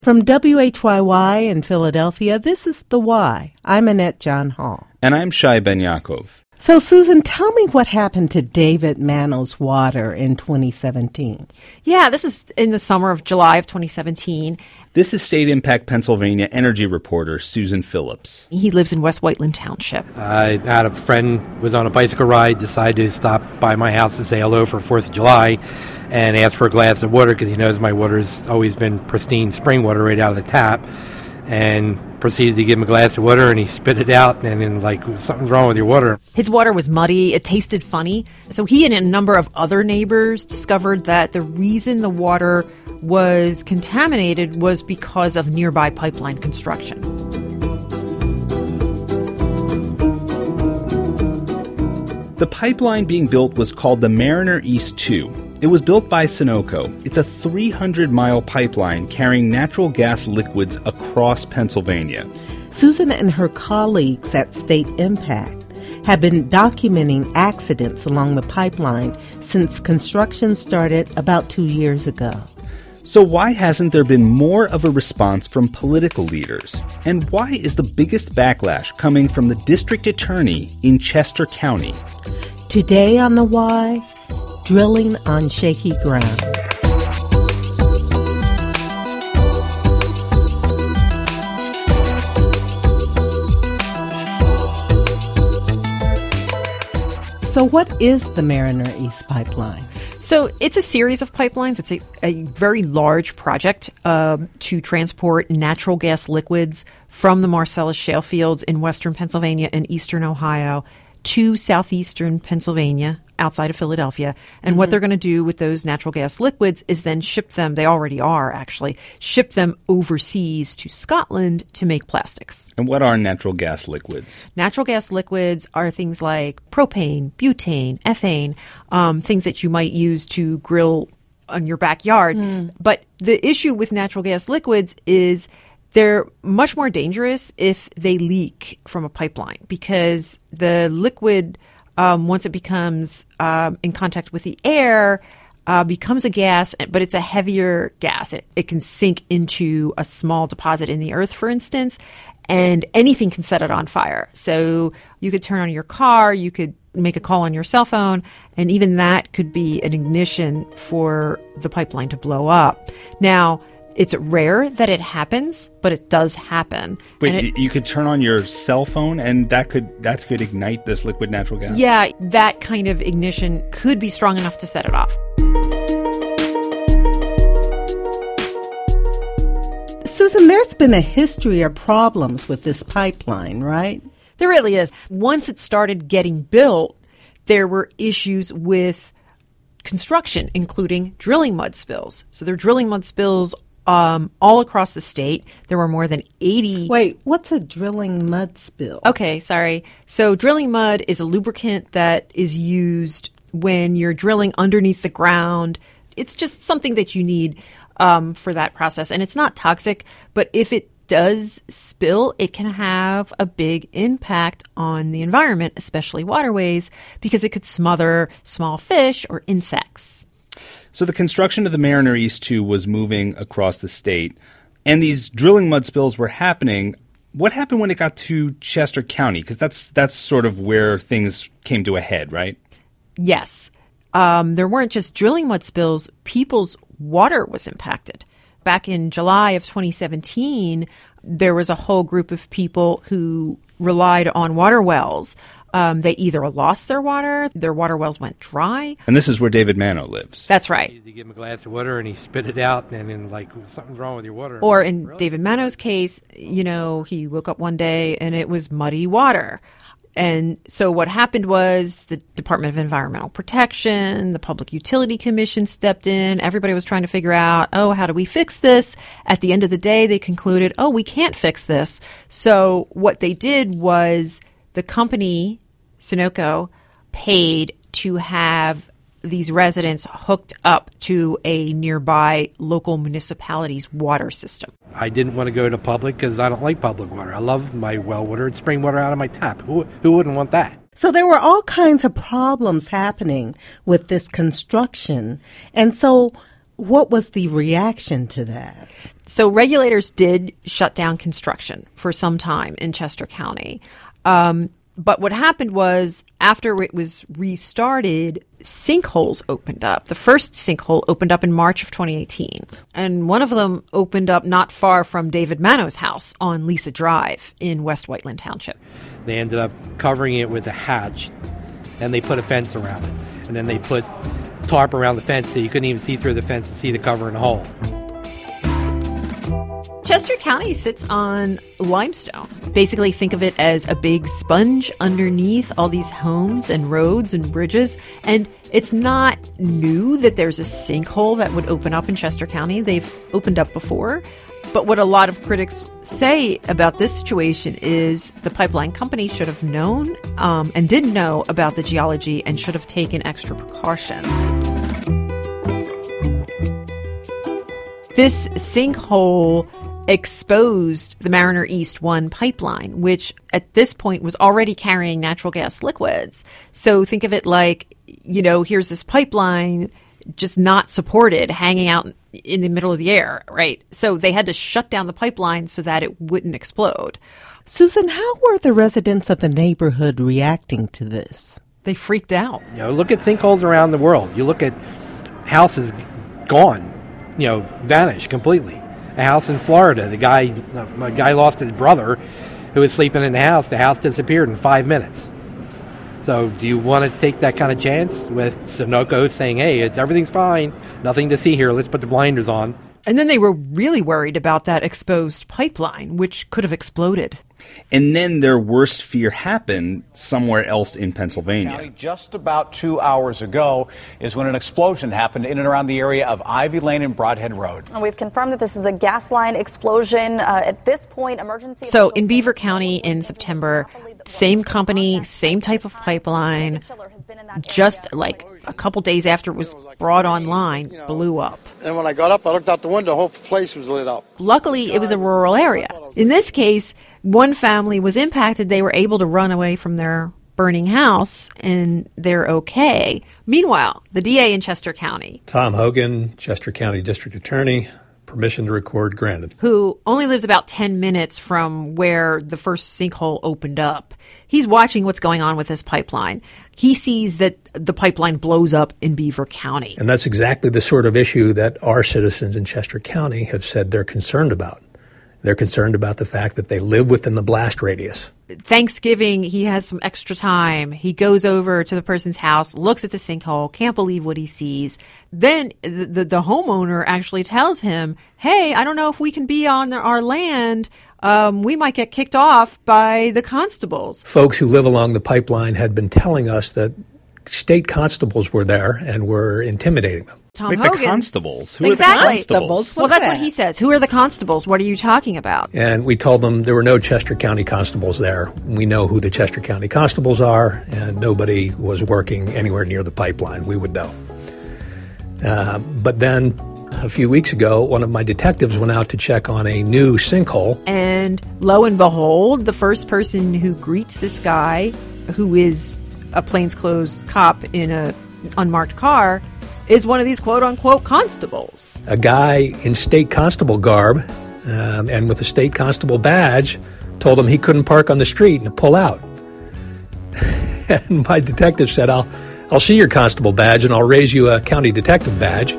From WHYY in Philadelphia, this is The Why. I'm Annette John Hall. And I'm Shai Ben Yaakov. So, Susan, tell me what happened to David Mano's water in 2017. Yeah, this is in the summer of July of 2017. This is State Impact Pennsylvania energy reporter Susan Phillips. He lives in West Whiteland Township. I had a friend was on a bicycle ride, decided to stop by my house to say hello for 4th of July and ask for a glass of water because he knows my water's always been pristine spring water right out of the tap, and proceeded to give him a glass of water, and he spit it out, and then, something's wrong with your water. His water was muddy. It tasted funny. So he and a number of other neighbors discovered that the reason the water was contaminated was because of nearby pipeline construction. The pipeline being built was called the Mariner East 2. It was built by Sunoco. It's a 300-mile pipeline carrying natural gas liquids across Pennsylvania. Susan and her colleagues at State Impact have been documenting accidents along the pipeline since construction started about 2 years ago. So why hasn't there been more of a response from political leaders? And why is the biggest backlash coming from the district attorney in Chester County? Today on The Why, drilling on shaky ground. So what is the Mariner East Pipeline? So it's a series of pipelines. It's a very large project to transport natural gas liquids from the Marcellus shale fields in western Pennsylvania and eastern Ohio to southeastern Pennsylvania, outside of Philadelphia. And what they're going to do with those natural gas liquids is then ship them, they already are actually, ship them overseas to Scotland to make plastics. And what are natural gas liquids? Natural gas liquids are things like propane, butane, ethane, things that you might use to grill on your backyard. But the issue with natural gas liquids is they're much more dangerous if they leak from a pipeline, because the liquid, once it becomes in contact with the air, becomes a gas, but it's a heavier gas. It can sink into a small deposit in the earth, for instance, and anything can set it on fire. So you could turn on your car, you could make a call on your cell phone, and even that could be an ignition for the pipeline to blow up. Now, it's rare that it happens, but it does happen. Wait, you could turn on your cell phone and that could ignite this liquid natural gas? Yeah, that kind of ignition could be strong enough to set it off. Susan, there's been a history of problems with this pipeline, right? There really is. Once it started getting built, there were issues with construction, including drilling mud spills. So there are drilling mud spills all across the state. There were more than 80. Wait, what's a drilling mud spill? Okay, sorry. So drilling mud is a lubricant that is used when you're drilling underneath the ground. It's just something that you need for that process. And it's not toxic, but if it does spill, it can have a big impact on the environment, especially waterways, because it could smother small fish or insects. So the construction of the Mariner East 2 was moving across the state, and these drilling mud spills were happening. What happened when it got to Chester County? Because that's sort of where things came to a head, right? Yes. There weren't just drilling mud spills. People's water was impacted. Back in July of 2017, there was a whole group of people who relied on water wells. They either lost their water wells went dry. And this is where David Mano lives. That's right. You give him a glass of water and he spit it out, and then something's wrong with your water. Or in David Mano's case, he woke up one day and it was muddy water. And so what happened was the Department of Environmental Protection, the Public Utility Commission stepped in. Everybody was trying to figure out, how do we fix this? At the end of the day, they concluded, we can't fix this. So what they did was the company, Sunoco, paid to have these residents hooked up to a nearby local municipality's water system. I didn't want to go to public because I don't like public water. I love my well water. It's spring water out of my tap. Who wouldn't want that? So there were all kinds of problems happening with this construction. And so what was the reaction to that? So regulators did shut down construction for some time in Chester County. But what happened was, after it was restarted, sinkholes opened up. The first sinkhole opened up in March of 2018. And one of them opened up not far from David Mano's house on Lisa Drive in West Whiteland Township. They ended up covering it with a hatch, and they put a fence around it. And then they put tarp around the fence so you couldn't even see through the fence to see the cover in the hole. Chester County sits on limestone. Basically, think of it as a big sponge underneath all these homes and roads and bridges. And it's not new that there's a sinkhole that would open up in Chester County. They've opened up before. But what a lot of critics say about this situation is the pipeline company should have known and did know about the geology and should have taken extra precautions. This sinkhole exposed the Mariner East 1 pipeline, which at this point was already carrying natural gas liquids. So think of it like, here's this pipeline just not supported, hanging out in the middle of the air, right? So they had to shut down the pipeline so that it wouldn't explode. Susan, how were the residents of the neighborhood reacting to this? They freaked out. Look at sinkholes around the world. You look at houses gone, vanished completely. A house in Florida, a guy lost his brother who was sleeping in the house. The house disappeared in 5 minutes. So do you want to take that kind of chance with Sunoco saying, hey, everything's fine, nothing to see here, let's put the blinders on? And then they were really worried about that exposed pipeline, which could have exploded. And then their worst fear happened somewhere else in Pennsylvania. Just about 2 hours ago is when an explosion happened in and around the area of Ivy Lane and Broadhead Road. And we've confirmed that this is a gas line explosion. At this point, emergency... So in Beaver County in September, same company, same type of pipeline, just like a couple days after it was brought online, blew up. And when I got up, I looked out the window, the whole place was lit up. Luckily, it was a rural area. In this case, one family was impacted. They were able to run away from their burning house, and they're okay. Meanwhile, the DA in Chester County, Tom Hogan, Chester County District Attorney, permission to record granted, who only lives about 10 minutes from where the first sinkhole opened up. He's watching what's going on with this pipeline. He sees that the pipeline blows up in Beaver County. And that's exactly the sort of issue that our citizens in Chester County have said they're concerned about. They're concerned about the fact that they live within the blast radius. Thanksgiving, he has some extra time. He goes over to the person's house, looks at the sinkhole, can't believe what he sees. Then the homeowner actually tells him, hey, I don't know if we can be on our land. We might get kicked off by the constables. Folks who live along the pipeline had been telling us that state constables were there and were intimidating them. Tom Hogan. The constables. Who exactly. are the constables? Well, that's what he says. Who are the constables? What are you talking about? And we told them there were no Chester County constables there. We know who the Chester County constables are, and nobody was working anywhere near the pipeline. We would know. But then a few weeks ago, one of my detectives went out to check on a new sinkhole. And lo and behold, the first person who greets this guy, who is a plainclothes cop in an unmarked car, is one of these quote-unquote constables. A guy in state constable garb and with a state constable badge told him he couldn't park on the street and pull out. And my detective said, I'll see your constable badge and I'll raise you a county detective badge.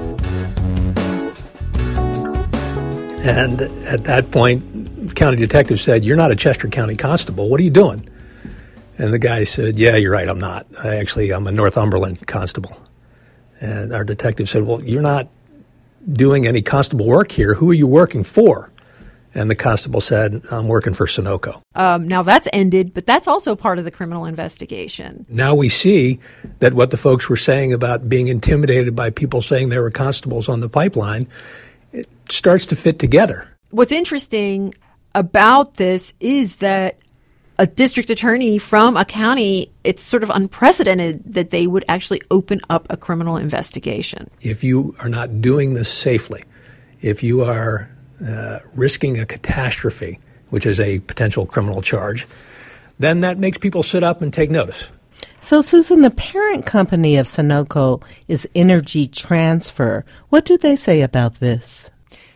And at that point, the county detective said, you're not a Chester County constable. What are you doing? And the guy said, yeah, you're right, I'm not. I'm a Northumberland constable. And our detective said, well, you're not doing any constable work here. Who are you working for? And the constable said, I'm working for Sunoco. Now that's ended, but that's also part of the criminal investigation. Now we see that what the folks were saying about being intimidated by people saying they were constables on the pipeline, it starts to fit together. What's interesting about this is that a district attorney from a county, it's sort of unprecedented that they would actually open up a criminal investigation. If you are not doing this safely, if you are risking a catastrophe, which is a potential criminal charge, then that makes people sit up and take notice. So, Susan, the parent company of Sunoco is Energy Transfer. What do they say about this?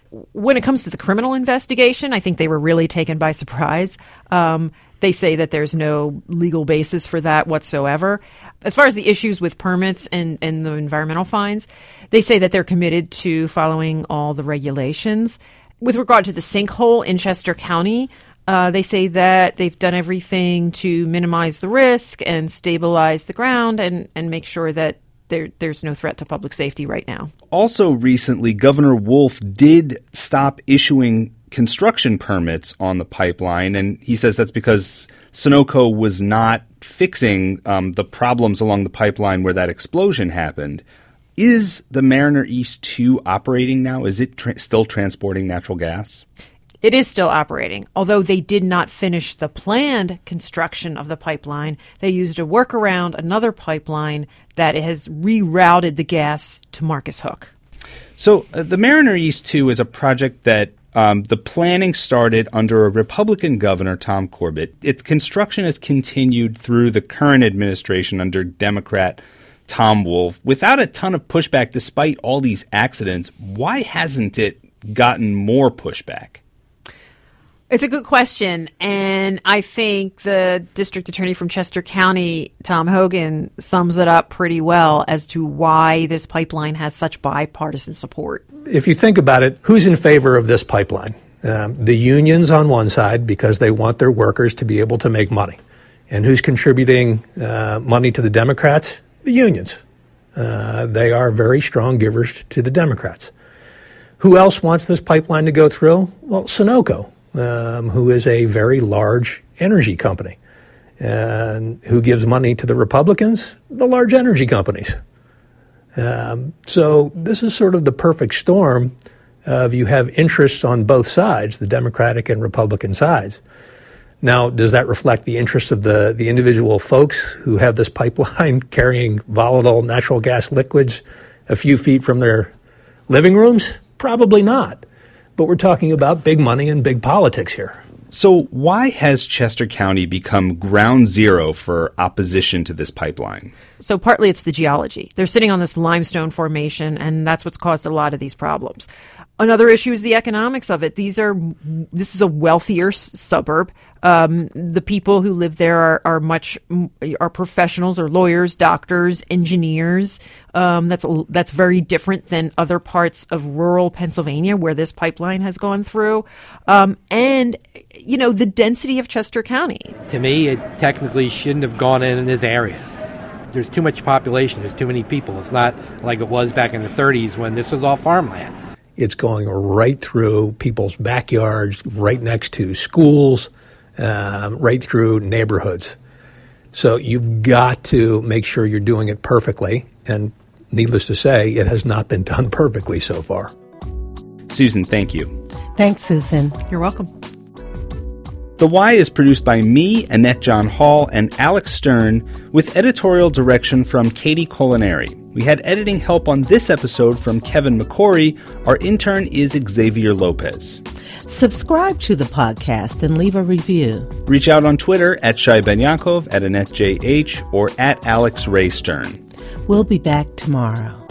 When it comes to the criminal investigation, I think they were really taken by surprise. They say that there's no legal basis for that whatsoever. As far as the issues with permits and the environmental fines, they say that they're committed to following all the regulations. With regard to the sinkhole in Chester County, they say that they've done everything to minimize the risk and stabilize the ground and make sure that there's no threat to public safety right now. Also recently, Governor Wolf did stop issuing construction permits on the pipeline, and he says that's because Sunoco was not fixing the problems along the pipeline where that explosion happened. Is the Mariner East 2 operating now? Is it still transporting natural gas? It is still operating, although they did not finish the planned construction of the pipeline. They used a workaround, another pipeline that has rerouted the gas to Marcus Hook. So the Mariner East 2 is a project that the planning started under a Republican governor, Tom Corbett. Its construction has continued through the current administration under Democrat Tom Wolf without a ton of pushback despite all these accidents. Why hasn't it gotten more pushback? It's a good question, and I think the district attorney from Chester County, Tom Hogan, sums it up pretty well as to why this pipeline has such bipartisan support. If you think about it, who's in favor of this pipeline? The unions on one side because they want their workers to be able to make money. And who's contributing money to the Democrats? The unions. They are very strong givers to the Democrats. Who else wants this pipeline to go through? Well, Sunoco. Who is a very large energy company. And who gives money to the Republicans? The large energy companies. So this is sort of the perfect storm of you have interests on both sides, the Democratic and Republican sides. Now, does that reflect the interests of the individual folks who have this pipeline carrying volatile natural gas liquids a few feet from their living rooms? Probably not. But we're talking about big money and big politics here. So why has Chester County become ground zero for opposition to this pipeline? So partly it's the geology. They're sitting on this limestone formation, and that's what's caused a lot of these problems. Another issue is the economics of it. This is a wealthier suburb. The people who live there are professionals, or lawyers, doctors, engineers. That's very different than other parts of rural Pennsylvania where this pipeline has gone through. And the density of Chester County. To me, it technically shouldn't have gone in this area. There's too much population. There's too many people. It's not like it was back in the 30s when this was all farmland. It's going right through people's backyards, right next to schools, right through neighborhoods. So you've got to make sure you're doing it perfectly. And needless to say, it has not been done perfectly so far. Susan, thank you. Thanks, Susan. You're welcome. The Why is produced by me, Annette John Hall, and Alex Stern, with editorial direction from Katie Colinari. We had editing help on this episode from Kevin McCory. Our intern is Xavier Lopez. Subscribe to the podcast and leave a review. Reach out on Twitter at Shai Ben Yaakov, at Annette JH, or at Alex Ray Stern. We'll be back tomorrow.